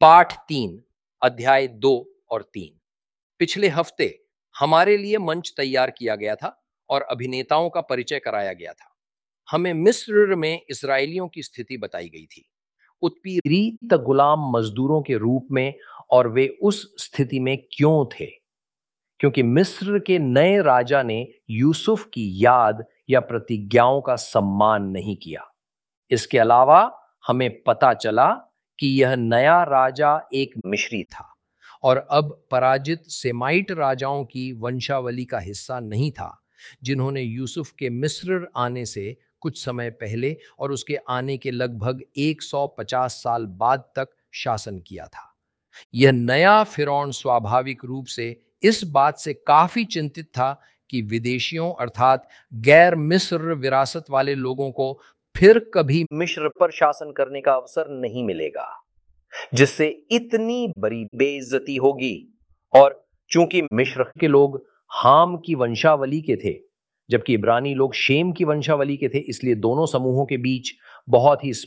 पाठ 3, अध्याय 2 और 3। पिछले हफ्ते हमारे लिए मंच तैयार किया गया था और अभिनेताओं का परिचय कराया गया था। हमें मिस्र में इस्राएलियों की स्थिति बताई गई थी, उत्पीड़ित गुलाम मजदूरों के रूप में, और वे उस स्थिति में क्यों थे, क्योंकि मिस्र के नए राजा ने यूसुफ की याद या प्रतिज्ञाओं का सम्मान नहीं किया। इसके अलावा हमें पता चला कि यह नया राजा एक मिस्री था और अब पराजित सेमाइट राजाओं की वंशावली का हिस्सा नहीं था, जिन्होंने यूसुफ के मिस्र आने से कुछ समय पहले और उसके आने के लगभग 150 साल बाद तक शासन किया था। यह नया फिरौन स्वाभाविक रूप से इस बात से काफी चिंतित था कि विदेशियों अर्थात गैर मिस्र विरासत वाले लोगों को फिर कभी मिस्र पर शासन करने का अवसर नहीं मिलेगा, जिससे इतनी बड़ी बेइज्जती होगी। और चूंकि मिस्र के लोग हाम की वंशावली के थे जबकि इब्रानी लोग शेम की वंशावली के थे, इसलिए दोनों समूहों के बीच बहुत ही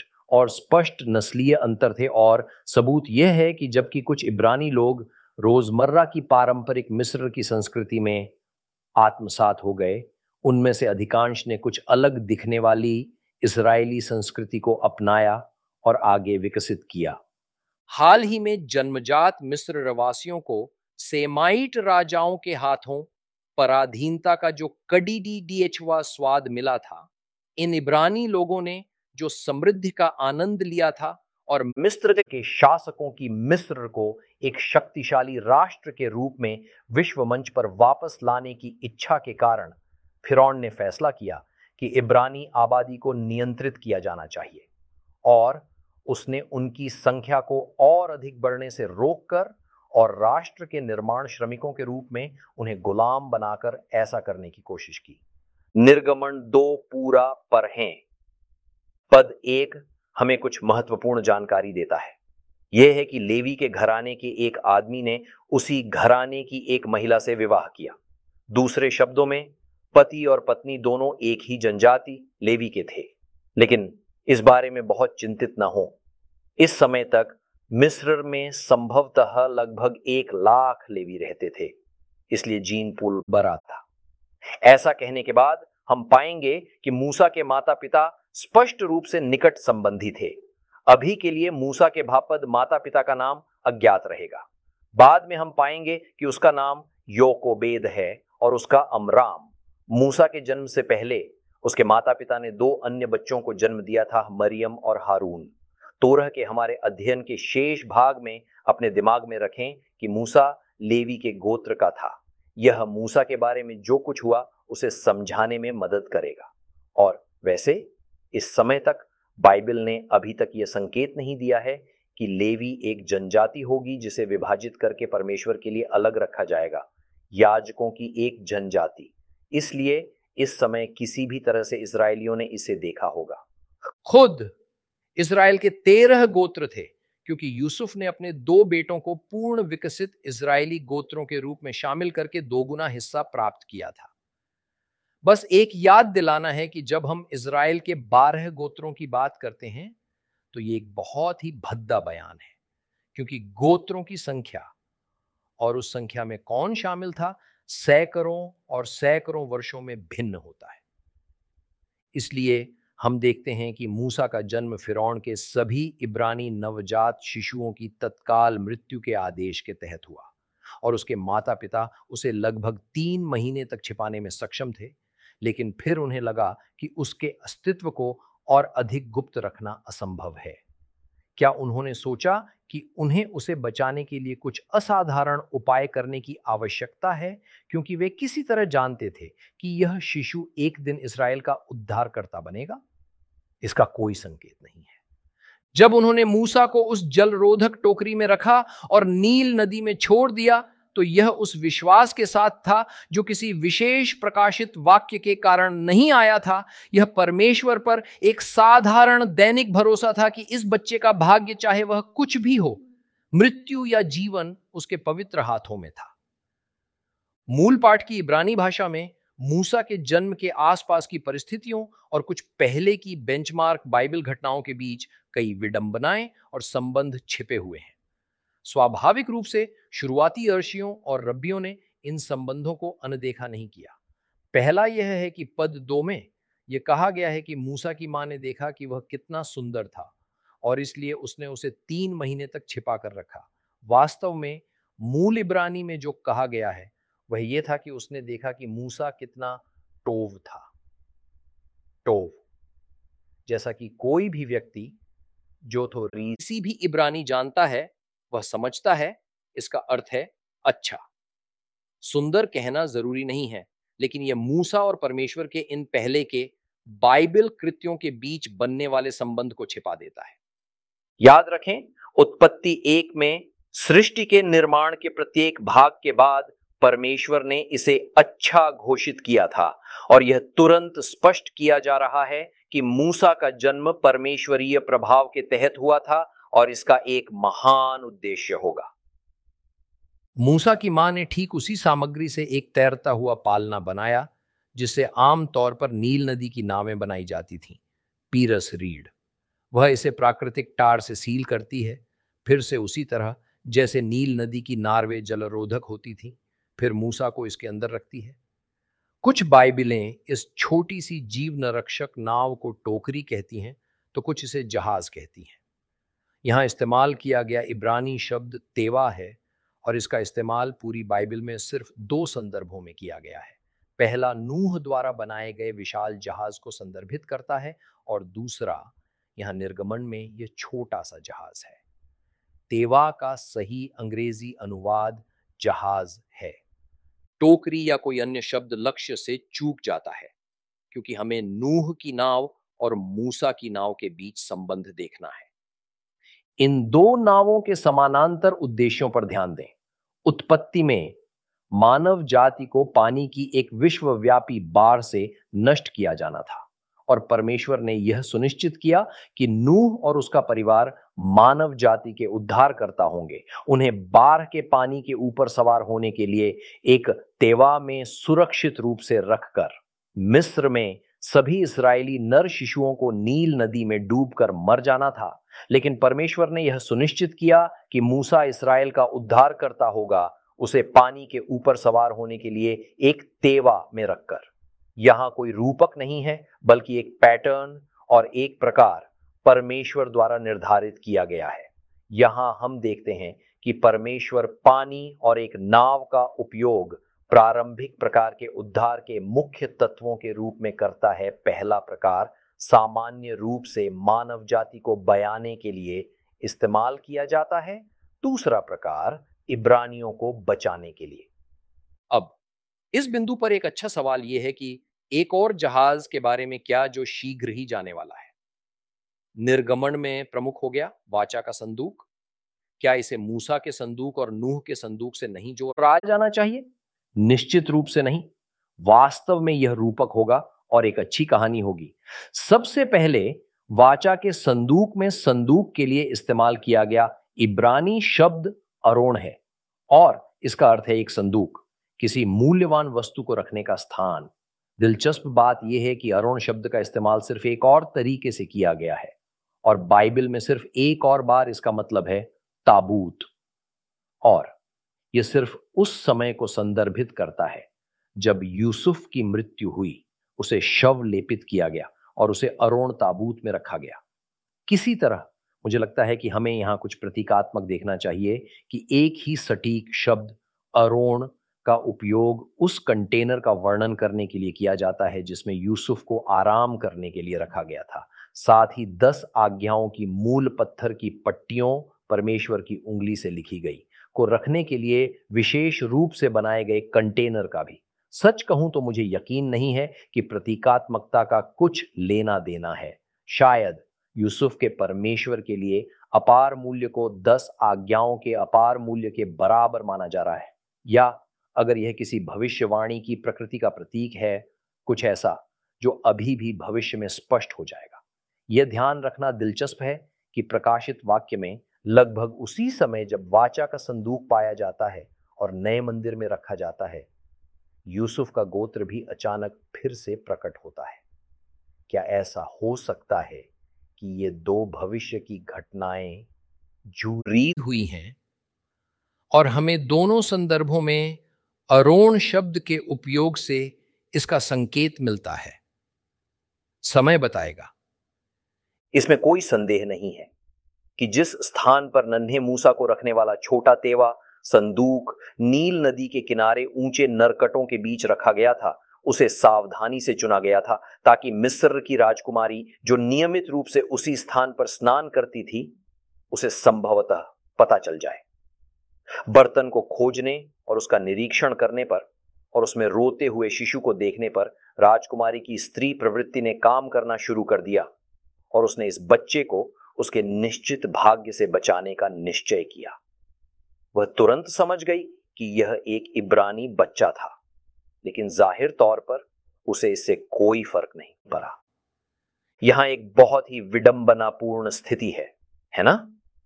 स्पष्ट नस्लीय अंतर थे। और सबूत यह है कि जबकि कुछ इब्रानी लोग रोजमर्रा की पारंपरिक मिस्र की संस्कृति में आत्मसात हो गए, उनमें से अधिकांश ने कुछ अलग दिखने वाली इस्राएली संस्कृति को अपनाया और आगे विकसित किया। हाल ही में जन्मजात मिस्र रवासियों को सेमाइट राजाओं के हाथों पराधीनता का जो कड़ीडीडीएचवा स्वाद मिला था, इन इब्रानी लोगों ने जो समृद्धि का आनंद लिया था और मिस्र के शासकों की मिस्र को एक शक्तिशाली राष्ट्र के रूप में विश्व मंच पर वापस लाने की इच्छा के कारण फिरौन ने फैसला किया कि इब्रानी आबादी को नियंत्रित किया जाना चाहिए, और उसने उनकी संख्या को और अधिक बढ़ने से रोककर और राष्ट्र के निर्माण श्रमिकों के रूप में उन्हें गुलाम बनाकर ऐसा करने की कोशिश की। निर्गमन 2 पूरा पर हैं। पद 1 हमें कुछ महत्वपूर्ण जानकारी देता है। यह है कि लेवी के घराने के एक आदमी ने उसी घराने की एक महिला से विवाह किया। दूसरे शब्दों में, पति और पत्नी दोनों एक ही जनजाति लेवी के थे। लेकिन इस बारे में बहुत चिंतित न हो। इस समय तक मिस्र में संभवतः लगभग 1 लाख लेवी रहते थे, इसलिए जीन पूल बड़ा था। ऐसा कहने के बाद हम पाएंगे कि मूसा के माता पिता स्पष्ट रूप से निकट संबंधी थे। अभी के लिए मूसा के भापद माता पिता का नाम अज्ञात रहेगा। बाद में हम पाएंगे कि उसका नाम योकोबेद है और उसका अमराम। मूसा के जन्म से पहले उसके माता पिता ने 2 अन्य बच्चों को जन्म दिया था, मरियम और हारून। तोरह के हमारे अध्ययन के शेष भाग में अपने दिमाग में रखें कि मूसा लेवी के गोत्र का था। यह मूसा के बारे में जो कुछ हुआ उसे समझाने में मदद करेगा। और वैसे इस समय तक बाइबल ने अभी तक यह संकेत नहीं दिया है कि लेवी एक जनजाति होगी जिसे विभाजित करके परमेश्वर के लिए अलग रखा जाएगा, याजकों की एक जनजाति। इसलिए इस समय किसी भी तरह से इस्राएलियों ने इसे देखा होगा। खुद इस्राएल के 13 गोत्र थे, क्योंकि यूसुफ ने अपने 2 बेटों को पूर्ण विकसित इस्राएली गोत्रों के रूप में शामिल करके 2 गुना हिस्सा प्राप्त किया था। बस एक याद दिलाना है कि जब हम इस्राएल के 12 गोत्रों की बात करते हैं तो ये एक बहुत ही भद्दा बयान है, क्योंकि गोत्रों की संख्या और उस संख्या में कौन शामिल था सैकड़ों और सैकड़ों वर्षों में भिन्न होता है। इसलिए हम देखते हैं कि मूसा का जन्म फिरौन के सभी इब्रानी नवजात शिशुओं की तत्काल मृत्यु के आदेश के तहत हुआ, और उसके माता पिता उसे लगभग 3 महीने तक छिपाने में सक्षम थे। लेकिन फिर उन्हें लगा कि उसके अस्तित्व को और अधिक गुप्त रखना असंभव है। क्या उन्होंने सोचा कि उन्हें उसे बचाने के लिए कुछ असाधारण उपाय करने की आवश्यकता है, क्योंकि वे किसी तरह जानते थे कि यह शिशु एक दिन इस्राएल का उद्धारकर्ता बनेगा? इसका कोई संकेत नहीं है। जब उन्होंने मूसा को उस जलरोधक टोकरी में रखा और नील नदी में छोड़ दिया, तो यह उस विश्वास के साथ था जो किसी विशेष प्रकाशित वाक्य के कारण नहीं आया था। यह परमेश्वर पर एक साधारण दैनिक भरोसा था कि इस बच्चे का भाग्य, चाहे वह कुछ भी हो, मृत्यु या जीवन, उसके पवित्र हाथों में था। मूल पाठ की इब्रानी भाषा में मूसा के जन्म के आसपास की परिस्थितियों और कुछ पहले की बेंचमार्क बाइबल घटनाओं के बीच कई विडंबनाएं और संबंध छिपे हुए हैं। स्वाभाविक रूप से शुरुआती अर्शियों और रब्बियों ने इन संबंधों को अनदेखा नहीं किया। पहला यह है कि पद 2 में यह कहा गया है कि मूसा की मां ने देखा कि वह कितना सुंदर था और इसलिए उसने उसे 3 महीने तक छिपा कर रखा। वास्तव में मूल इब्रानी में जो कहा गया है वह यह था कि उसने देखा कि मूसा कितना टोव था। टोव, जैसा कि कोई भी व्यक्ति जो थोड़ी सी भी इब्रानी जानता है वह समझता है, इसका अर्थ है अच्छा। सुंदर कहना जरूरी नहीं है, लेकिन यह मूसा और परमेश्वर के इन पहले के बाइबल कृत्यों के बीच बनने वाले संबंध को छिपा देता है। याद रखें, उत्पत्ति 1 में सृष्टि के निर्माण के प्रत्येक भाग के बाद परमेश्वर ने इसे अच्छा घोषित किया था और यह तुरंत स्पष्ट किया जा रहा है कि मूसा का जन्म परमेश्वरीय प्रभाव के तहत हुआ था और इसका एक महान उद्देश्य होगा। मूसा की मां ने ठीक उसी सामग्री से एक तैरता हुआ पालना बनाया जिससे आम तौर पर नील नदी की नावें बनाई जाती थीं, पीरस रीड। वह इसे प्राकृतिक टार से सील करती है, फिर से उसी तरह जैसे नील नदी की नार्वे जलरोधक होती थी, फिर मूसा को इसके अंदर रखती है। कुछ बाइबिलें इस छोटी सी जीव नरक्षक नाव को टोकरी कहती हैं, तो कुछ इसे जहाज कहती हैं। यहां इस्तेमाल किया गया इब्रानी शब्द तेवा है और इसका इस्तेमाल पूरी बाइबल में सिर्फ 2 संदर्भों में किया गया है। पहला नूह द्वारा बनाए गए विशाल जहाज को संदर्भित करता है और दूसरा यहां निर्गमन में यह छोटा सा जहाज है। तेवा का सही अंग्रेजी अनुवाद जहाज है। टोकरी या कोई अन्य शब्द लक्ष्य से चूक जाता है, क्योंकि हमें नूह की नाव और मूसा की नाव के बीच संबंध देखना है। इन 2 नावों के समानांतर उद्देश्यों पर ध्यान दें। उत्पत्ति में मानव जाति को पानी की एक विश्वव्यापी बाढ़ से नष्ट किया जाना था और परमेश्वर ने यह सुनिश्चित किया कि नूह और उसका परिवार मानव जाति के उद्धारकर्ता होंगे। उन्हें बाढ़ के पानी के ऊपर सवार होने के लिए एक तेवा में सुरक्षित रूप से रखकर मिस्र में सभी इस्राएली नर शिशुओं को नील नदी में डूबकर मर जाना था, लेकिन परमेश्वर ने यह सुनिश्चित किया कि मूसा इस्राएल का उद्धारकर्ता होगा, उसे पानी के ऊपर सवार होने के लिए एक तेवा में रखकर। यहां कोई रूपक नहीं है, बल्कि एक पैटर्न और एक प्रकार परमेश्वर द्वारा निर्धारित किया गया है। यहां हम देखते हैं कि परमेश्वर पानी और एक नाव का उपयोग प्रारंभिक प्रकार के उद्धार के मुख्य तत्वों के रूप में करता है। पहला प्रकार सामान्य रूप से मानव जाति को बयाने के लिए इस्तेमाल किया जाता है, दूसरा प्रकार इब्रानियों को बचाने के लिए। अब इस बिंदु पर एक अच्छा सवाल यह है कि एक और जहाज के बारे में क्या जो शीघ्र ही जाने वाला है। निर्गमन में प्रमुख हो गया वाचा का संदूक। क्या इसे मूसा के संदूक और नूह के संदूक से नहीं जोड़ा जाना चाहिए? निश्चित रूप से नहीं। वास्तव में यह रूपक होगा और एक अच्छी कहानी होगी। सबसे पहले वाचा के संदूक में संदूक के लिए इस्तेमाल किया गया इब्रानी शब्द अरोन है और इसका अर्थ है एक संदूक, किसी मूल्यवान वस्तु को रखने का स्थान। दिलचस्प बात यह है कि अरोन शब्द का इस्तेमाल सिर्फ एक और तरीके से किया गया है और बाइबल में सिर्फ एक और बार इसका मतलब है ताबूत, और यह सिर्फ उस समय को संदर्भित करता है जब यूसुफ की मृत्यु हुई, उसे शव लेपित किया गया और उसे अरोन ताबूत में रखा गया। किसी तरह मुझे लगता है कि हमें यहां कुछ प्रतीकात्मक देखना चाहिए कि एक ही सटीक शब्द अरोन का उपयोग उस कंटेनर का वर्णन करने के लिए किया जाता है जिसमें यूसुफ को आराम करने के लिए रखा गया था। साथ ही 10 आज्ञाओं की मूल पत्थर की पट्टियों परमेश्वर की उंगली से लिखी गई को रखने के लिए विशेष रूप से बनाए गए कंटेनर का भी। सच कहूं तो मुझे यकीन नहीं है कि प्रतीकात्मकता का कुछ लेना देना है। शायद यूसुफ के परमेश्वर के लिए अपार मूल्य को 10 आज्ञाओं के अपार मूल्य के बराबर माना जा रहा है, या अगर यह किसी भविष्यवाणी की प्रकृति का प्रतीक है, कुछ ऐसा जो अभी भी भविष्य में स्पष्ट हो जाएगा। यह ध्यान रखना दिलचस्प है कि प्रकाशित वाक्य में लगभग उसी समय जब वाचा का संदूक पाया जाता है और नए मंदिर में रखा जाता है, यूसुफ का गोत्र भी अचानक फिर से प्रकट होता है। क्या ऐसा हो सकता है कि ये दो भविष्य की घटनाएं जुड़ी हुई हैं और हमें दोनों संदर्भों में अरोण शब्द के उपयोग से इसका संकेत मिलता है। समय बताएगा। इसमें कोई संदेह नहीं है कि जिस स्थान पर नन्हे मूसा को रखने वाला छोटा तेवा संदूक नील नदी के किनारे ऊंचे नरकटों के बीच रखा गया था, उसे सावधानी से चुना गया था ताकि मिस्र की राजकुमारी जो नियमित रूप से उसी स्थान पर स्नान करती थी, उसे संभवतः पता चल जाए। बर्तन को खोजने और उसका निरीक्षण करने पर और उसमें रोते हुए शिशु को देखने पर राजकुमारी की स्त्री प्रवृत्ति ने काम करना शुरू कर दिया और उसने इस बच्चे को उसके निश्चित भाग्य से बचाने का निश्चय किया। वह तुरंत समझ गई कि यह एक इब्रानी बच्चा था, लेकिन जाहिर तौर पर उसे इससे कोई फर्क नहीं पड़ा। यहां एक बहुत ही विडंबनापूर्ण स्थिति है ना?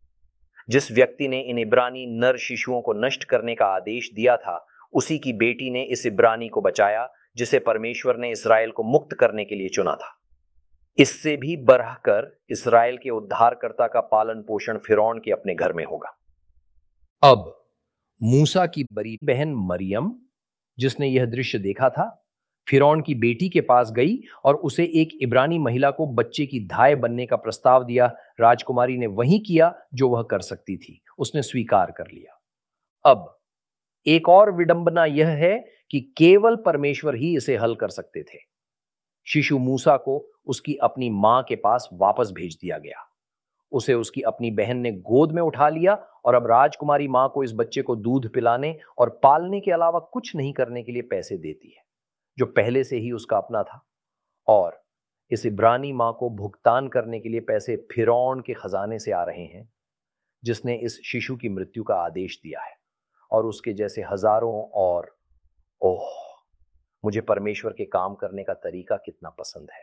जिस व्यक्ति ने इन इब्रानी नर शिशुओं को नष्ट करने का आदेश दिया था, उसी की बेटी ने इस इब्रानी को बचाया जिसे परमेश्वर ने इस्राएल को मुक्त करने के लिए चुना था। इससे भी बढ़कर इस्राएल के उद्धारकर्ता का पालन पोषण फिरौन के अपने घर में होगा। अब मूसा की बड़ी बहन मरियम, जिसने यह दृश्य देखा था, फिरौन की बेटी के पास गई और उसे एक इब्रानी महिला को बच्चे की दाई बनने का प्रस्ताव दिया। राजकुमारी ने वही किया जो वह कर सकती थी, उसने स्वीकार कर लिया। अब एक और विडंबना यह है कि केवल परमेश्वर ही इसे हल कर सकते थे। शिशु मूसा को उसकी अपनी मां के पास वापस भेज दिया गया। उसे उसकी अपनी बहन ने गोद में उठा लिया और अब राजकुमारी मां को इस बच्चे को दूध पिलाने और पालने के अलावा कुछ नहीं करने के लिए पैसे देती है, जो पहले से ही उसका अपना था। और इस इब्रानी मां को भुगतान करने के लिए पैसे फिरौन के खजाने से आ रहे हैं, जिसने इस शिशु की मृत्यु का आदेश दिया है, और उसके जैसे हजारों और ओह, मुझे परमेश्वर के काम करने का तरीका कितना पसंद है।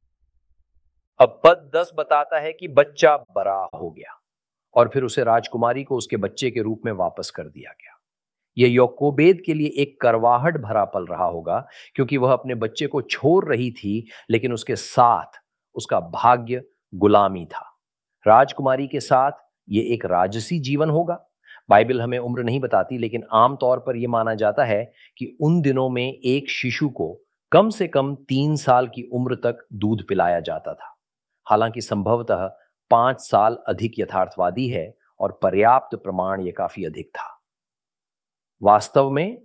अब पद 10 बताता है कि बच्चा बड़ा हो गया और फिर उसे राजकुमारी को उसके बच्चे के रूप में वापस कर दिया गया। यह योकोबेद के लिए एक करवाहट भरा पल रहा होगा, क्योंकि वह अपने बच्चे को छोड़ रही थी, लेकिन उसके साथ उसका भाग्य गुलामी था। राजकुमारी के साथ यह एक राजसी जीवन होगा। बाइबल हमें उम्र नहीं बताती, लेकिन आमतौर पर यह माना जाता है कि उन दिनों में एक शिशु को कम से कम 3 साल की उम्र तक दूध पिलाया जाता था। हालांकि संभवतः 5 साल अधिक यथार्थवादी है और पर्याप्त प्रमाण यह काफी अधिक था। वास्तव में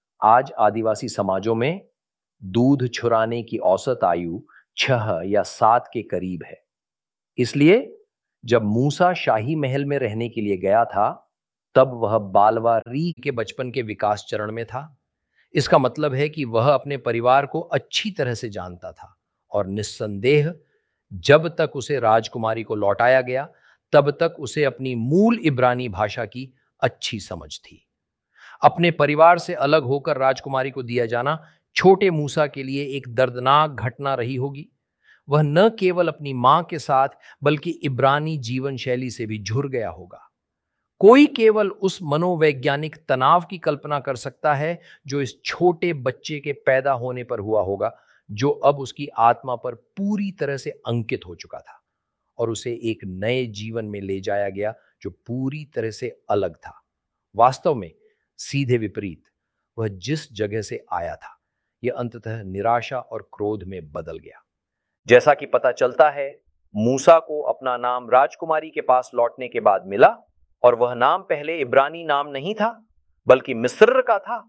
आज आदिवासी समाजों में दूध छुराने की औसत आयु 6 या 7 के करीब है। इसलिए जब मूसा शाही महल में रहने के लिए गया था, तब वह बालवारी के बचपन के विकास चरण में था। इसका मतलब है कि वह अपने परिवार को अच्छी तरह से जानता था और निस्संदेह जब तक उसे राजकुमारी को लौटाया गया, तब तक उसे अपनी मूल इब्रानी भाषा की अच्छी समझ थी। अपने परिवार से अलग होकर राजकुमारी को दिया जाना छोटे मूसा के लिए एक दर्दनाक घटना रही होगी। वह न केवल अपनी मां के साथ बल्कि इब्रानी जीवन शैली से भी झुर गया होगा। कोई केवल उस मनोवैज्ञानिक तनाव की कल्पना कर सकता है जो इस छोटे बच्चे के पैदा होने पर हुआ होगा, जो अब उसकी आत्मा पर पूरी तरह से अंकित हो चुका था और उसे एक नए जीवन में ले जाया गया जो पूरी तरह से अलग था। वास्तव में सीधे विपरीत, वह जिस जगह से आया था, यह अंततः निराशा और क्रोध में बदल गया। जैसा कि पता चलता है, मूसा को अपना नाम राजकुमारी के पास लौटने के बाद मिला और वह नाम पहले इब्रानी नाम नहीं था बल्कि मिस्र का था।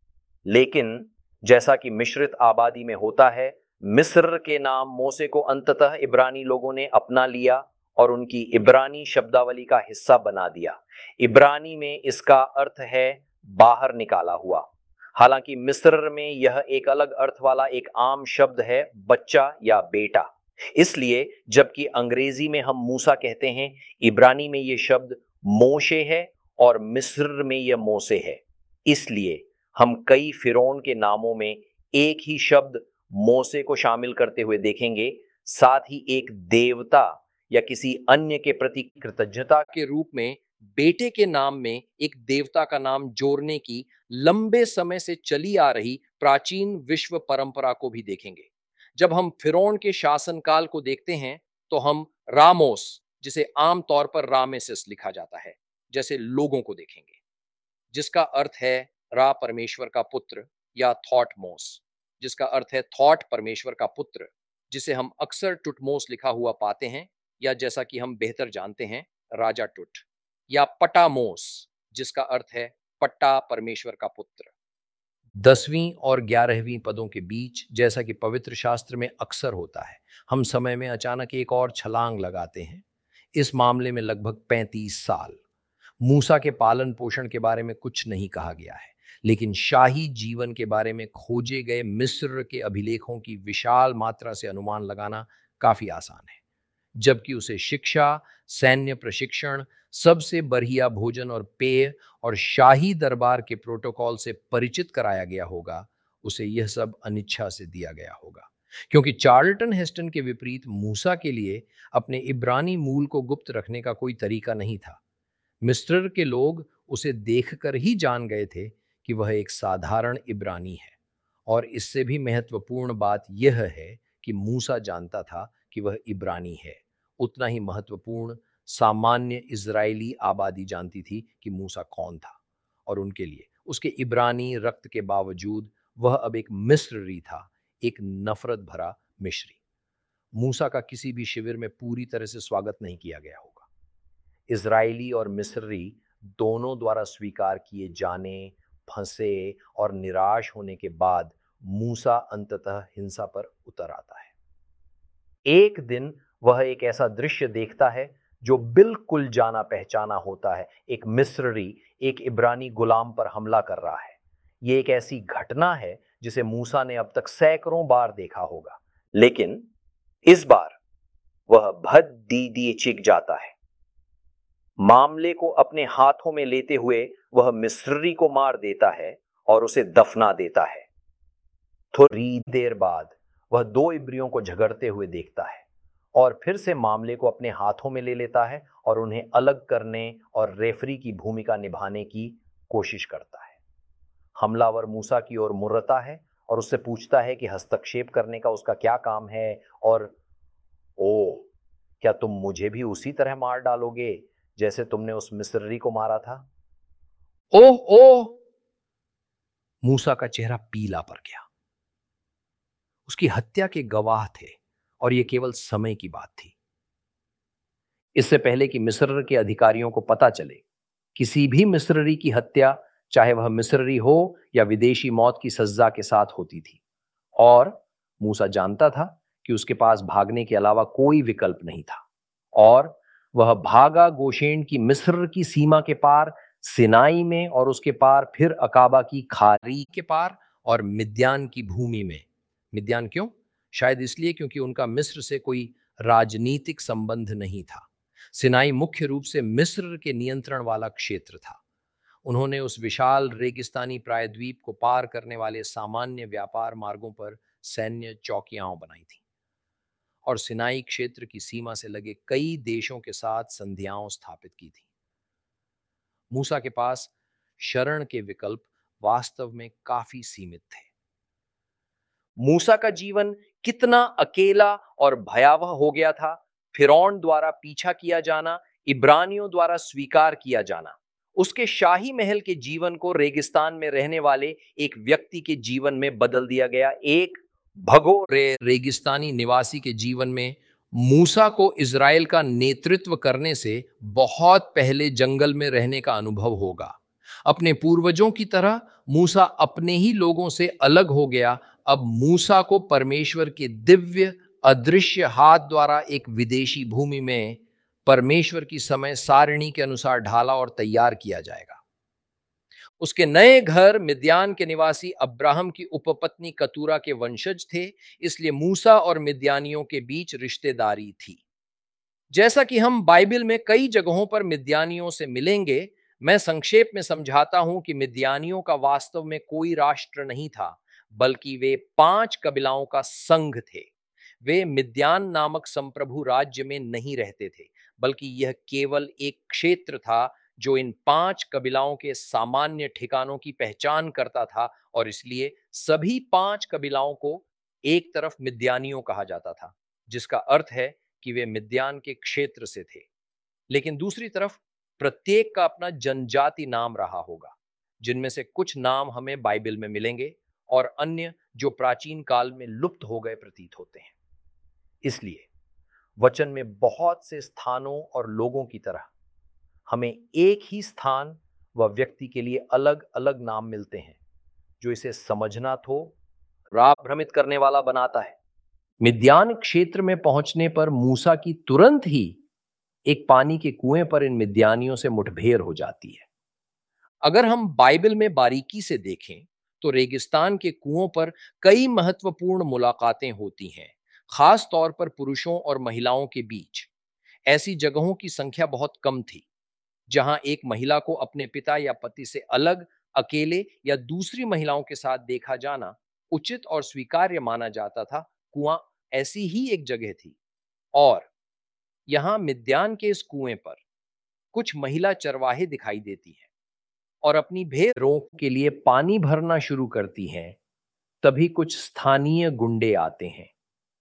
लेकिन जैसा कि मिश्रित आबादी में होता है, मिस्र के नाम मोसे को अंततः इब्रानी लोगों ने अपना लिया और उनकी इब्रानी शब्दावली का हिस्सा बना दिया। इब्रानी में इसका अर्थ है बाहर निकाला हुआ। हालांकि मिस्र में यह एक अलग अर्थ वाला एक आम शब्द है, बच्चा या बेटा। इसलिए जबकि अंग्रेजी में हम मूसा कहते हैं, इब्रानी में यह शब्द मोशे है और मिस्र में यह मोसे है। इसलिए हम कई फिरौन के नामों में एक ही शब्द मोसे को शामिल करते हुए देखेंगे, साथ ही एक देवता या किसी अन्य के प्रति कृतज्ञता के रूप में बेटे के नाम में एक देवता का नाम जोड़ने की लंबे समय से चली आ रही प्राचीन विश्व परंपरा को भी देखेंगे। जब हम फिरौन के शासनकाल को देखते हैं, तो हम रामोस, जिसे आमतौर पर रामेसिस लिखा जाता है, जैसे लोगों को देखेंगे, जिसका अर्थ है रा परमेश्वर का पुत्र, या थॉटमोस, जिसका अर्थ है थॉट परमेश्वर का पुत्र, जिसे हम अक्सर टुटमोस लिखा हुआ पाते हैं, या जैसा कि हम बेहतर जानते हैं, राजा टुट, या पटामोस, जिसका अर्थ है पट्टा परमेश्वर का पुत्र। 10वीं और 11वीं पदों के बीच, जैसा कि पवित्र शास्त्र में अक्सर होता है, हम समय में अचानक एक और छलांग लगाते हैं। इस मामले में लगभग 35 साल। मूसा के पालन पोषण के बारे में कुछ नहीं कहा गया है, लेकिन शाही जीवन के बारे में खोजे गए मिस्र के अभिलेखों की विशाल मात्रा से अनुमान लगाना काफी आसान है। जबकि उसे शिक्षा, सैन्य प्रशिक्षण, सबसे बढ़िया भोजन और पेय और शाही दरबार के प्रोटोकॉल से परिचित कराया गया होगा, उसे यह सब अनिच्छा से दिया गया होगा। क्योंकि चार्ल्टन हेस्टन के विपरीत मूसा के लिए अपने इब्रानी मूल को गुप्त रखने का कोई तरीका नहीं था। मिस्र के लोग उसे देखकर ही जान गए थे कि वह एक साधारण इब्रानी है। और इससे भी महत्वपूर्ण बात यह है कि मूसा जानता था कि वह इब्रानी है। उतना ही महत्वपूर्ण, सामान्य इजरायली आबादी जानती थी कि मूसा कौन था, और उनके लिए उसके इब्रानी रक्त के बावजूद वह अब एक मिस्री था, एक नफरत भरा मिस्री। मूसा का किसी भी शिविर में पूरी तरह से स्वागत नहीं किया गया होगा। इजरायली और मिस्री दोनों द्वारा स्वीकार किए जाने, फंसे और निराश होने के बाद मूसा अंततः हिंसा पर उतर आता है। एक दिन वह एक ऐसा दृश्य देखता है जो बिल्कुल जाना पहचाना होता है। एक मिस्री एक इब्रानी गुलाम पर हमला कर रहा है। यह एक ऐसी घटना है जिसे मूसा ने अब तक सैकड़ों बार देखा होगा, लेकिन इस बार वह भद दी दिए चिक जाता है। मामले को अपने हाथों में लेते हुए वह मिस्री को मार देता है और उसे दफना देता है। थोड़ी देर बाद वह दो इब्रियों को झगड़ते हुए देखता है और फिर से मामले को अपने हाथों में ले लेता है और उन्हें अलग करने और रेफरी की भूमिका निभाने की कोशिश करता है। हमलावर मूसा की ओर मुड़ता है और उससे पूछता है कि हस्तक्षेप करने का उसका क्या काम है, और ओ, क्या तुम मुझे भी उसी तरह मार डालोगे जैसे तुमने उस मिस्री को मारा था? ओह ओह! मूसा का चेहरा पीला पड़ गया। उसकी हत्या के गवाह थे और यह केवल समय की बात थी। इससे पहले कि मिस्र के अधिकारियों को पता चले, किसी भी मिस्री की हत्या, चाहे वह मिस्री हो या विदेशी, मौत की सजा के साथ होती थी। और मूसा जानता था कि उसके पास भागने के अलावा कोई विकल्प नहीं था, और वह भागा गोशेन की मिस्र की सीमा के पार, सिनाई में, और उसके पार फिर अकाबा की खाड़ी के पार, और मिद्यान की भूमि में। मिद्यान क्यों? शायद इसलिए क्योंकि उनका मिस्र से कोई राजनीतिक संबंध नहीं था। सिनाई मुख्य रूप से मिस्र के नियंत्रण वाला क्षेत्र था। उन्होंने उस विशाल रेगिस्तानी प्रायद्वीप को पार करने वाले सामान्य व्यापार मार्गों पर सैन्य चौकियां बनाई थी और सिनाई क्षेत्र की सीमा से लगे कई देशों के साथ संधियां स्थापित की थी। मूसा के पास शरण के विकल्प वास्तव में काफी सीमित थे। मूसा का जीवन कितना अकेला और भयावह हो गया था। फिरौन द्वारा पीछा किया जाना, इब्रानियों द्वारा स्वीकार किया जाना, उसके शाही महल के जीवन को रेगिस्तान में रहने वाले एक व्यक्ति के जीवन में बदल दिया गया। एक भगोरे रेगिस्तानी निवासी के जीवन में मूसा को इज़राइल का नेतृत्व करने से बहुत पहले जंगल में रहने का अनुभव होगा। अपने पूर्वजों की तरह मूसा अपने ही लोगों से अलग हो गया। अब मूसा को परमेश्वर के दिव्य अदृश्य हाथ द्वारा एक विदेशी भूमि में परमेश्वर की समय सारिणी के अनुसार ढाला और तैयार किया जाएगा। उसके नए घर मिद्यान के निवासी अब्राहम की उपपत्नी कतूरा के वंशज थे, इसलिए मूसा और मिद्यानियों के बीच रिश्तेदारी थी। जैसा कि हम बाइबल में कई जगहों पर मिद्यानियों से मिलेंगे, मैं संक्षेप में समझाता हूं कि मिद्यानियों का वास्तव में कोई राष्ट्र नहीं था, बल्कि वे 5 कबीलाओं का संघ थे। वे मिद्यान नामक संप्रभु राज्य में नहीं रहते थे, बल्कि यह केवल एक क्षेत्र था जो इन 5 कबीलाओं के सामान्य ठिकानों की पहचान करता था, और इसलिए सभी 5 कबीलाओं को एक तरफ मिद्यानियों कहा जाता था, जिसका अर्थ है कि वे मिद्यान के क्षेत्र से थे, लेकिन दूसरी तरफ प्रत्येक का अपना जनजाति नाम रहा होगा, जिनमें से कुछ नाम हमें बाइबल में मिलेंगे और अन्य जो प्राचीन काल में लुप्त हो गए प्रतीत होते हैं। इसलिए वचन में बहुत से स्थानों और लोगों की तरह हमें एक ही स्थान व व्यक्ति के लिए अलग अलग नाम मिलते हैं, जो इसे समझना तो राह भ्रमित करने वाला बनाता है। मिद्यान क्षेत्र में पहुंचने पर मूसा की तुरंत ही एक पानी के कुएं पर इन मिद्यानियों से मुठभेड़ हो जाती है। अगर हम बाइबल में बारीकी से देखें तो रेगिस्तान के कुओं पर कई महत्वपूर्ण मुलाकातें होती हैं, खास तौर पर पुरुषों और महिलाओं के बीच। ऐसी जगहों की संख्या बहुत कम थी जहां एक महिला को अपने पिता या पति से अलग, अकेले या दूसरी महिलाओं के साथ देखा जाना उचित और स्वीकार्य माना जाता था। कुआं ऐसी ही एक जगह थी और यहां मिद्यान के इस कुएं पर कुछ महिला चरवाहे दिखाई देती हैं और अपनी भेड़ों के लिए पानी भरना शुरू करती हैं। तभी कुछ स्थानीय गुंडे आते हैं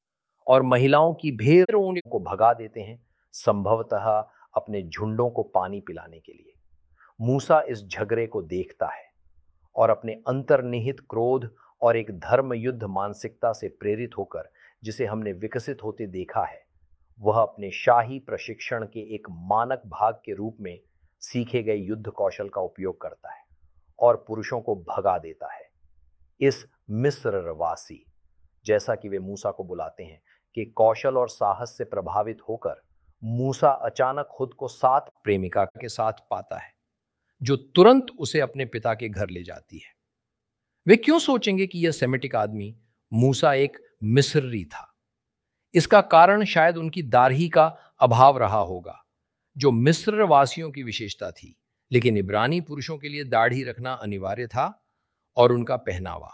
और महिलाओं की भेड़ों को भगा देते हैं, संभवतः अपने झुंडों को पानी पिलाने के लिए। मूसा इस झगड़े को देखता है और अपने अंतर्निहित क्रोध और एक धर्म युद्ध मानसिकता से प्रेरित होकर, जिसे हमने विकसित होते देखा है, वह अपने शाही प्रशिक्षण के एक मानक भाग के रूप में सीखे गए युद्ध कौशल का उपयोग करता है और पुरुषों को भगा देता है। इस मिस्रवासी, जैसा कि वे मूसा को बुलाते हैं, कि कौशल और साहस से प्रभावित होकर मूसा अचानक खुद को 7 प्रेमिका के साथ पाता है, जो तुरंत उसे अपने पिता के घर ले जाती है। वे क्यों सोचेंगे कि यह सेमिटिक आदमी मूसा एक मिस्री था? इसका कारण शायद उनकी दाढ़ी का अभाव रहा होगा, जो मिस्र वासियों की विशेषता थी, लेकिन इब्रानी पुरुषों के लिए दाढ़ी रखना अनिवार्य था। और उनका पहनावा।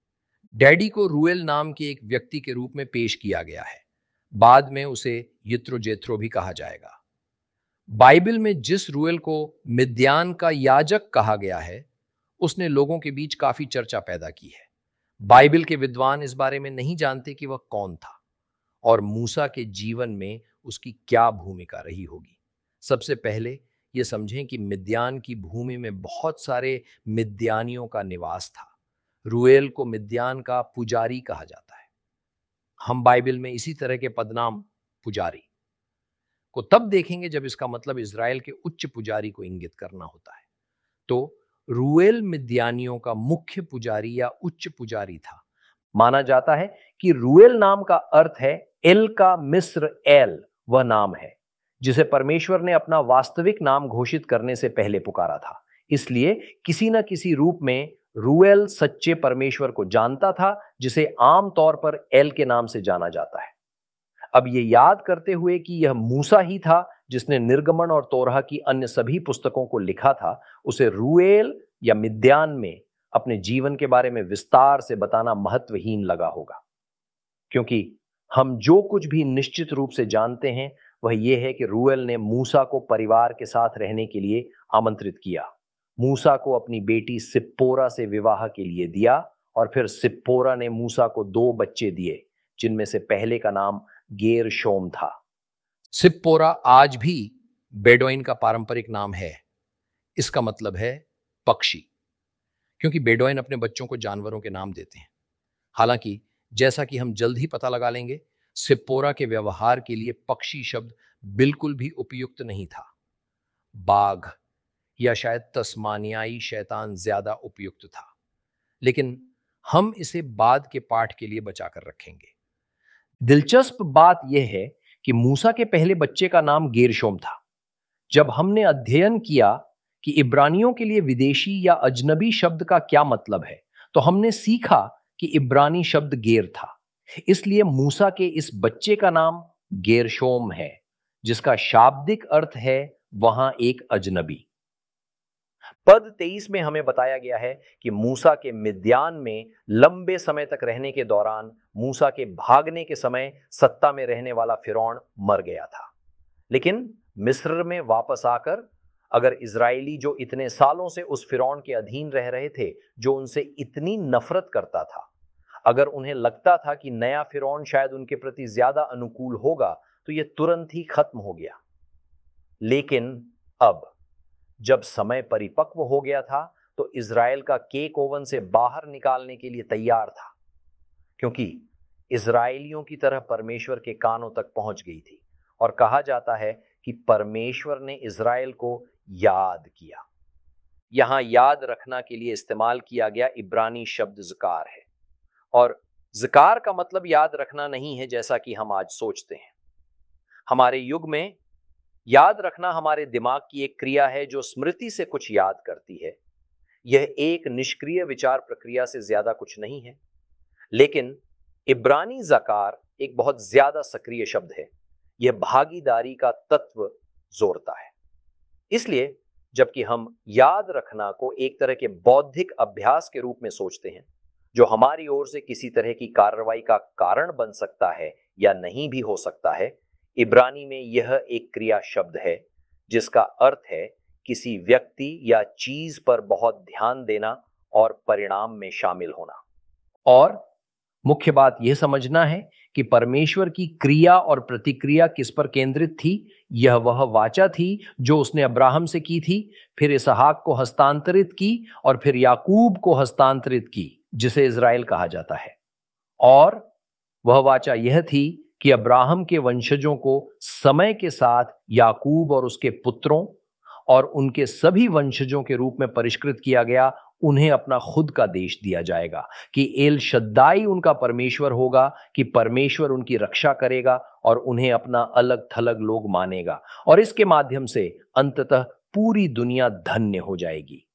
डैडी को रूएल नाम के एक व्यक्ति के रूप में पेश किया गया है, बाद में उसे यित्रो जेथ्रो भी कहा जाएगा। बाइबल में जिस रूएल को मिद्यान का याजक कहा गया है, उसने लोगों के बीच काफी चर्चा पैदा की है। बाइबल के विद्वान इस बारे में नहीं जानते कि वह कौन था और मूसा के जीवन में उसकी क्या भूमिका रही होगी। सबसे पहले यह समझें कि मिद्यान की भूमि में बहुत सारे मिद्यानियों का निवास था। रूएल को मिद्यान का पुजारी कहा जाता है। हम बाइबल में इसी तरह के पदनाम पुजारी को तब देखेंगे जब इसका मतलब इज़राइल के उच्च पुजारी को इंगित करना होता है। तो रूएल मिद्यानियों का मुख्य पुजारी या उच्च पुजारी था। माना जाता है कि रूएल नाम का अर्थ है एल का मिस्र एल, वह नाम है जिसे परमेश्वर ने अपना वास्तविक नाम घोषित करने से पहले पुकारा था। इसलिए किसी न किसी रूप में रूएल सच्चे परमेश्वर को जानता था, जिसे आमतौर पर एल के नाम से जाना जाता है। अब ये याद करते हुए कि यह मूसा ही था जिसने निर्गमन और तोरह की अन्य सभी पुस्तकों को लिखा था, उसे रूएल या मिद्यान में अपने जीवन के बारे में विस्तार से बताना महत्वहीन लगा होगा, क्योंकि हम जो कुछ भी निश्चित रूप से जानते हैं वह यह है कि रूएल ने मूसा को परिवार के साथ रहने के लिए आमंत्रित किया, मूसा को अपनी बेटी सिप्पोरा से विवाह के लिए दिया और फिर सिप्पोरा ने मूसा को 2 बच्चे दिए, जिनमें से पहले का नाम गेरशोम था। सिप्पोरा आज भी बेडोइन का पारंपरिक नाम है। इसका मतलब है पक्षी, क्योंकि बेडोइन अपने बच्चों को जानवरों के नाम देते हैं। हालांकि जैसा कि हम जल्द ही पता लगा लेंगे, सिप्पोरा के व्यवहार के लिए पक्षी शब्द बिल्कुल भी उपयुक्त नहीं था। बाघ या शायद तस्मानियाई शैतान ज्यादा उपयुक्त था, लेकिन हम इसे बाद के पाठ के लिए बचाकर रखेंगे। दिलचस्प बात यह है कि मूसा के पहले बच्चे का नाम गेरशोम था। जब हमने अध्ययन किया कि इब्रानियों के लिए विदेशी या अजनबी शब्द का क्या मतलब है, तो हमने सीखा कि इब्रानी शब्द गेर था। इसलिए मूसा के इस बच्चे का नाम गेरशोम है, जिसका शाब्दिक अर्थ है वहां एक अजनबी। पद 23 में हमें बताया गया है कि मूसा के मिद्यान में लंबे समय तक रहने के दौरान मूसा के भागने के समय सत्ता में रहने वाला फिरौन मर गया था। लेकिन मिस्र में वापस आकर अगर इजरायली, जो इतने सालों से उस फिरौन के अधीन रह रहे थे, जो उनसे इतनी नफरत करता था, अगर उन्हें लगता था कि नया फिरौन शायद उनके प्रति ज्यादा अनुकूल होगा, तो यह तुरंत ही खत्म हो गया। लेकिन अब जब समय परिपक्व हो गया था तो इज़राइल का केक ओवन से बाहर निकालने के लिए तैयार था, क्योंकि इज़राइलियों की तरह परमेश्वर के कानों तक पहुंच गई थी। और कहा जाता है कि परमेश्वर ने इज़राइल को याद किया। यहां याद रखना के लिए इस्तेमाल किया गया इब्रानी शब्द ज़कार है, और ज़कार का मतलब याद रखना नहीं है जैसा कि हम आज सोचते हैं। हमारे युग में याद रखना हमारे दिमाग की एक क्रिया है जो स्मृति से कुछ याद करती है। यह एक निष्क्रिय विचार प्रक्रिया से ज्यादा कुछ नहीं है। लेकिन इब्रानी ज़कार एक बहुत ज्यादा सक्रिय शब्द है। यह भागीदारी का तत्व जोड़ता है। इसलिए जबकि हम याद रखना को एक तरह के बौद्धिक अभ्यास के रूप में सोचते हैं, जो हमारी ओर से किसी तरह की कार्रवाई का कारण बन सकता है या नहीं भी हो सकता है, इब्रानी में यह एक क्रिया शब्द है जिसका अर्थ है किसी व्यक्ति या चीज पर बहुत ध्यान देना और परिणाम में शामिल होना। और मुख्य बात यह समझना है कि परमेश्वर की क्रिया और प्रतिक्रिया किस पर केंद्रित थी। यह वह वाचा थी जो उसने अब्राहम से की थी, फिर इसहाक को हस्तांतरित की और फिर याकूब को हस्तांतरित की, जिसे इज़राइल कहा जाता है। और वह वाचा यह थी कि अब्राहम के वंशजों को समय के साथ याकूब और उसके पुत्रों और उनके सभी वंशजों के रूप में परिष्कृत किया गया। उन्हें अपना खुद का देश दिया जाएगा, कि एल शद्दाई उनका परमेश्वर होगा, कि परमेश्वर उनकी रक्षा करेगा और उन्हें अपना अलग थलग लोग मानेगा, और इसके माध्यम से अंततः पूरी दुनिया धन्य हो जाएगी।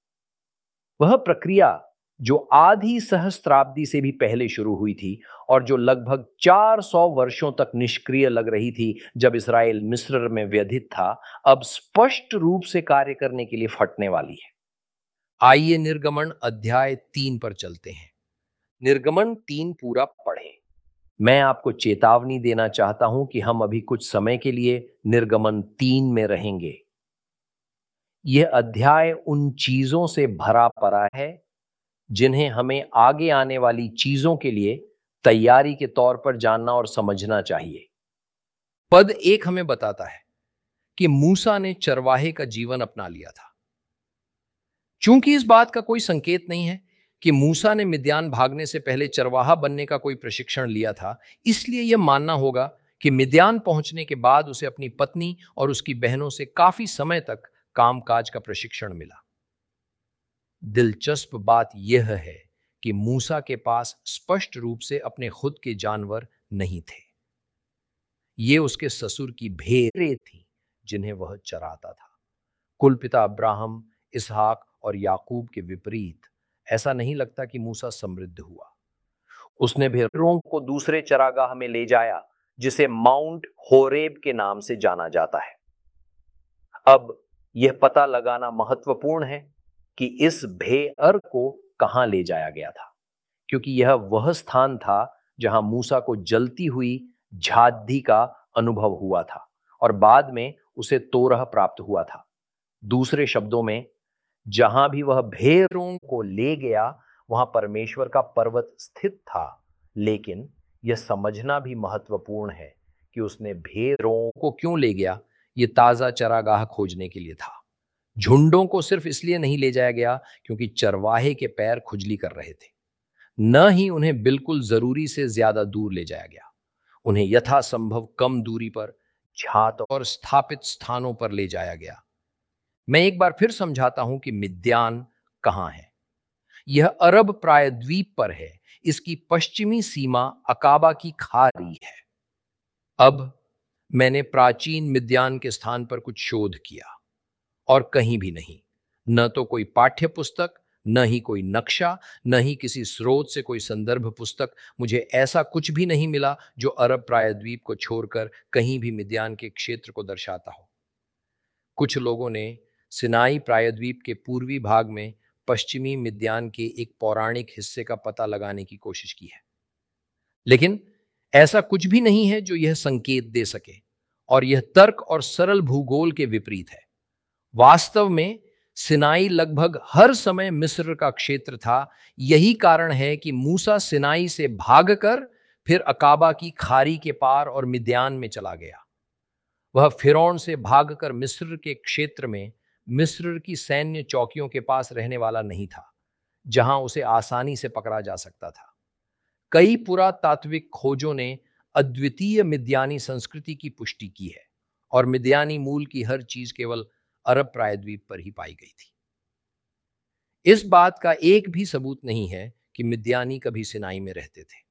वह प्रक्रिया जो आधी सहस्त्राब्दी से भी पहले शुरू हुई थी और जो लगभग 400 वर्षों तक निष्क्रिय लग रही थी जब इज़राइल मिस्र में व्यथित था, अब स्पष्ट रूप से कार्य करने के लिए फटने वाली है। आइए निर्गमन अध्याय 3 पर चलते हैं। निर्गमन 3 पूरा पढ़ें। मैं आपको चेतावनी देना चाहता हूं कि हम अभी कुछ समय के लिए निर्गमन 3 में रहेंगे। यह अध्याय उन चीजों से भरा पड़ा है जिन्हें हमें आगे आने वाली चीजों के लिए तैयारी के तौर पर जानना और समझना चाहिए। पद 1 हमें बताता है कि मूसा ने चरवाहे का जीवन अपना लिया था। चूंकि इस बात का कोई संकेत नहीं है कि मूसा ने मिद्यान भागने से पहले चरवाहा बनने का कोई प्रशिक्षण लिया था, इसलिए यह मानना होगा कि मिद्यान पहुंचने के बाद उसे अपनी पत्नी और उसकी बहनों से काफी समय तक कामकाज का प्रशिक्षण मिला। दिलचस्प बात यह है कि मूसा के पास स्पष्ट रूप से अपने खुद के जानवर नहीं थे। ये उसके ससुर की भेड़ें थीं जिन्हें वह चराता था। कुलपिता अब्राहम, इसहाक और याकूब के विपरीत ऐसा नहीं लगता कि मूसा समृद्ध हुआ। उसने भेड़ों को दूसरे चरागाह में ले जाया जिसे माउंट होरेब के नाम से जाना जाता है। अब यह पता लगाना महत्वपूर्ण है कि इस भेड़ को कहां ले जाया गया था, क्योंकि यह वह स्थान था जहां मूसा को जलती हुई झाड़ी का अनुभव हुआ था और बाद में उसे तोरह प्राप्त हुआ था। दूसरे शब्दों में, जहां भी वह भेड़ों को ले गया वहां परमेश्वर का पर्वत स्थित था। लेकिन यह समझना भी महत्वपूर्ण है कि उसने भेड़ों को क्यों ले गया। यह ताजा चरागाह खोजने के लिए था। झुंडों को सिर्फ इसलिए नहीं ले जाया गया क्योंकि चरवाहे के पैर खुजली कर रहे थे, न ही उन्हें बिल्कुल जरूरी से ज्यादा दूर ले जाया गया। उन्हें यथासंभव कम दूरी पर छात और स्थापित स्थानों पर ले जाया गया। मैं एक बार फिर समझाता हूं कि मिद्यान कहां है। यह अरब प्रायद्वीप पर है। इसकी पश्चिमी सीमा अकाबा की खाड़ी है। अब मैंने प्राचीन मिद्यान के स्थान पर कुछ शोध किया और कहीं भी नहीं, न तो कोई पाठ्य पुस्तक, न ही कोई नक्शा, न ही किसी स्रोत से कोई संदर्भ पुस्तक, मुझे ऐसा कुछ भी नहीं मिला जो अरब प्रायद्वीप को छोड़कर कहीं भी मिद्यान के क्षेत्र को दर्शाता हो। कुछ लोगों ने सिनाई प्रायद्वीप के पूर्वी भाग में पश्चिमी मिद्यान के एक पौराणिक हिस्से का पता लगाने की कोशिश की है, लेकिन ऐसा कुछ भी नहीं है जो यह संकेत दे सके, और यह तर्क और सरल भूगोल के विपरीत है। वास्तव में सिनाई लगभग हर समय मिस्र का क्षेत्र था। यही कारण है कि मूसा सिनाई से भागकर फिर अकाबा की खाड़ी के पार और मिद्यान में चला गया। वह फिरौन से भागकर मिस्र के क्षेत्र में मिस्र की सैन्य चौकियों के पास रहने वाला नहीं था, जहां उसे आसानी से पकड़ा जा सकता था। कई पुरातात्विक खोजों ने अद्वितीय मिद्यानी संस्कृति की पुष्टि की है और मिद्यानी मूल की हर चीज केवल अरब प्रायद्वीप पर ही पाई गई थी। इस बात का एक भी सबूत नहीं है कि मिद्यानी कभी सिनाई में रहते थे।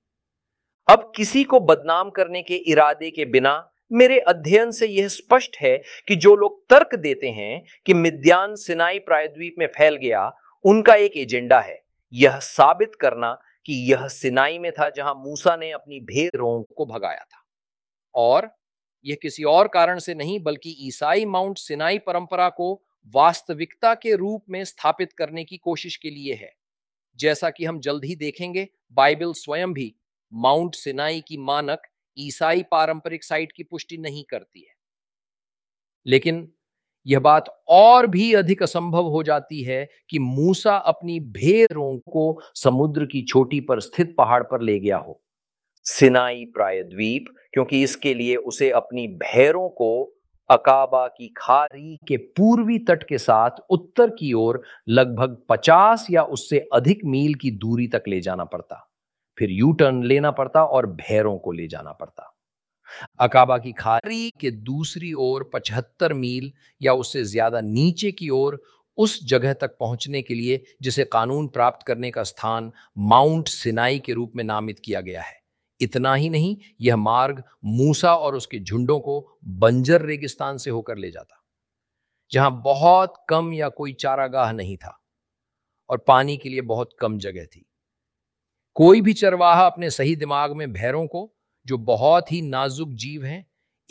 अब किसी को बदनाम करने के इरादे के बिना मेरे अध्ययन से यह स्पष्ट है कि जो लोग तर्क देते हैं कि मिद्यान सिनाई प्रायद्वीप में फैल गया, उनका एक एजेंडा है, यह साबित करना कि यह सिनाई में था जहां मूसा ने अपनी भेड़ों को भगाया था। और यह किसी और कारण से नहीं बल्कि ईसाई माउंट सिनाई परंपरा को वास्तविकता के रूप में स्थापित करने की कोशिश के लिए है। जैसा कि हम जल्द ही देखेंगे, बाइबल स्वयं भी माउंट सिनाई की मानक ईसाई पारंपरिक साइट की पुष्टि नहीं करती है। लेकिन यह बात और भी अधिक असंभव हो जाती है कि मूसा अपनी भेड़ों को समुद्र की चोटी पर स्थित पहाड़ पर ले गया हो। सिनाई प्रायद्वीप, क्योंकि इसके लिए उसे अपनी भेड़ों को अकाबा की खाड़ी के पूर्वी तट के साथ उत्तर की ओर लगभग 50 या उससे अधिक मील की दूरी तक ले जाना पड़ता, फिर यू टर्न लेना पड़ता और भेड़ों को ले जाना पड़ता। अकाबा की खाड़ी के दूसरी ओर 75 मील या उससे ज्यादा नीचे की ओर उस जगह तक पहुंचने के लिए जिसे कानून प्राप्त करने का स्थान माउंट सिनाई के रूप में नामित किया गया है। इतना ही नहीं, यह मार्ग मूसा और उसके झुंडों को बंजर रेगिस्तान से होकर ले जाता, जहां बहुत कम या कोई चारागाह नहीं था और पानी के लिए बहुत कम जगह थी। कोई भी चरवाहा अपने सही दिमाग में भेड़ों को, जो बहुत ही नाजुक जीव हैं,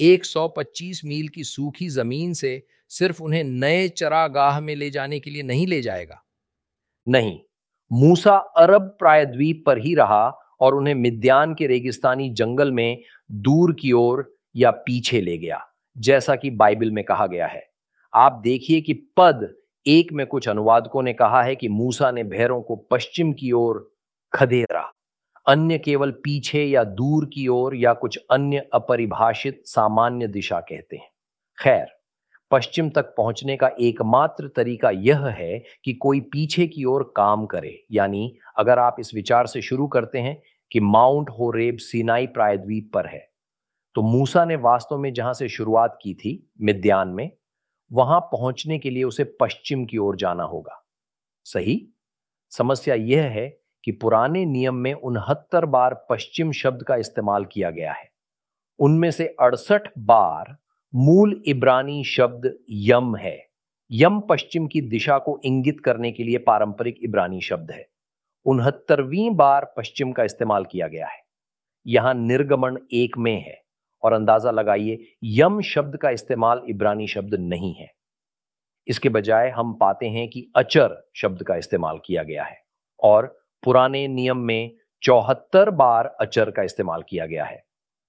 125 मील की सूखी जमीन से सिर्फ उन्हें नए चरागाह में ले जाने के लिए नहीं ले जाएगा। नहीं, मूसा अरब प्रायद्वीप पर ही रहा और उन्हें मिद्यान के रेगिस्तानी जंगल में दूर की ओर या पीछे ले गया, जैसा कि बाइबल में कहा गया है। आप देखिए कि पद 1 में कुछ अनुवादकों ने कहा है कि मूसा ने भेड़ों को पश्चिम की ओर खदेड़ा, अन्य केवल पीछे या दूर की ओर या कुछ अन्य अपरिभाषित सामान्य दिशा कहते हैं। खैर, पश्चिम तक पहुंचने का एकमात्र तरीका यह है कि कोई पीछे की ओर काम करे। यानी अगर आप इस विचार से शुरू करते हैं कि माउंट होरेब सिनाई प्रायद्वीप पर है, तो मूसा ने वास्तव में जहां से शुरुआत की थी, मिद्यान में, वहां पहुंचने के लिए उसे पश्चिम की ओर जाना होगा। सही? समस्या यह है कि पुराने नियम में 69 बार पश्चिम शब्द का इस्तेमाल किया गया है। उनमें से 68 बार मूल इब्रानी शब्द यम है। यम पश्चिम की दिशा को इंगित करने के लिए पारंपरिक इब्रानी शब्द है। 69वीं बार पश्चिम का इस्तेमाल किया गया है। यहां निर्गमन 1 में है और अंदाजा लगाइए, यम शब्द का इस्तेमाल इब्रानी शब्द नहीं है। इसके बजाय हम पाते हैं कि अचर शब्द का इस्तेमाल किया गया है और पुराने नियम में 74 बार अचर का इस्तेमाल किया गया है।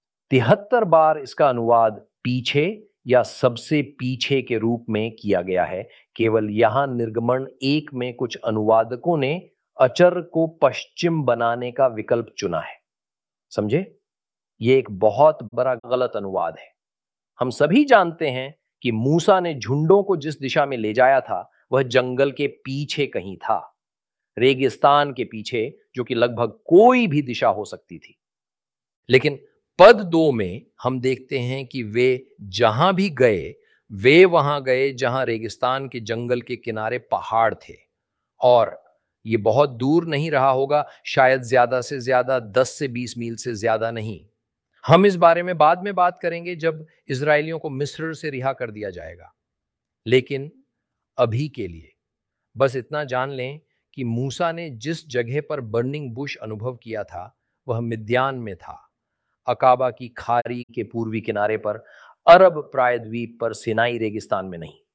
73 बार इसका अनुवाद पीछे या सबसे पीछे के रूप में किया गया है। केवल यहां निर्गमन 1 में कुछ अनुवादकों ने अचर को पश्चिम बनाने का विकल्प चुना है। समझे? यह एक बहुत बड़ा गलत अनुवाद है। हम सभी जानते हैं कि मूसा ने झुंडों को जिस दिशा में ले जाया था, वह जंगल के पीछे कहीं था, रेगिस्तान के पीछे, जो कि लगभग कोई भी दिशा हो सकती थी। लेकिन पद 2 में हम देखते हैं कि वे जहां भी गए, वे वहां गए जहां रेगिस्तान के जंगल के किनारे पहाड़ थे, और ये बहुत दूर नहीं रहा होगा, शायद ज्यादा से ज्यादा 10 से 20 मील से ज्यादा नहीं। हम इस बारे में बाद में बात करेंगे जब इजरायलियों को मिस्र से रिहा कर दिया जाएगा। लेकिन अभी के लिए बस इतना जान लें कि मूसा ने जिस जगह पर बर्निंग बुश अनुभव किया था, वह मिद्यान में था, अकाबा की खाड़ी के पूर्वी किनारे पर, अरब प्रायद्वीप पर, सिनाई रेगिस्तान में नहीं।